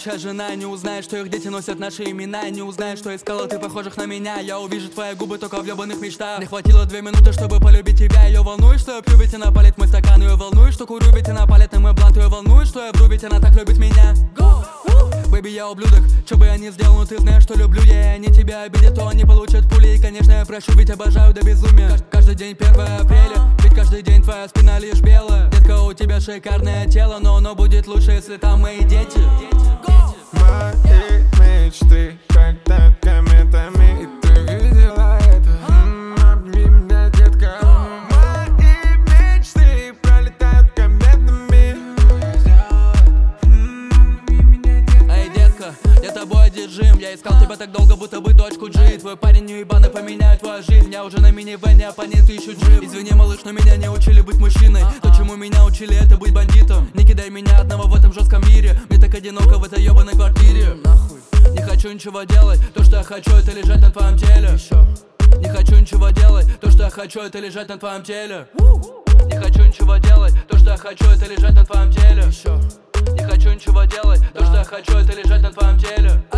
будущая жена не узнает, что их дети носят наши имена. Не узнает, что искала ты похожих на меня. Я увижу твои губы только в ёбаных мечтах. Не хватило 2 минуты, чтобы полюбить тебя. Ее волнует, что я пью, ведь она палит мой стакан. Ее волнует, что курю, ведь она палит на мой блант. Ее волнует, что я вру, ведь она так любит меня. Бэби, я ублюдок, что бы я ни сделал, но ты знаешь, что люблю я. И они тебя обидят, то они получат пули. И конечно я прощу, ведь обожаю до безумия. Каждый день 1 апреля, ведь каждый день твоя спина лишь белая. Детка, у тебя шикарное тело, но оно будет лучше, если там мои дети. Мои мечты пролетают кометами, и ты видела это. Обними меня, детка. Мои мечты пролетают кометами. Эй, детка, я тобой одержим. Я искал тебя так долго, будто бы точку G. Твой парень не ебаный, поменяет твою жизнь. Я уже на минивэне, оппоненты ищут джип. Извини, малыш, но меня не учили быть мужчиной. То, чему меня учили, это быть бандитом. Не кидай меня одного в этом жестком мире. Мне так одиноко в этой ебаной квартире. Не хочу ничего делать, то, что я хочу, это лежать на твоем теле. Не хочу ничего делать, то, что я хочу, это лежать на твоем теле. Не хочу ничего делать, то, что я хочу, это лежать на твоем теле. Не хочу ничего делать, то, что я хочу, это лежать на твоем теле.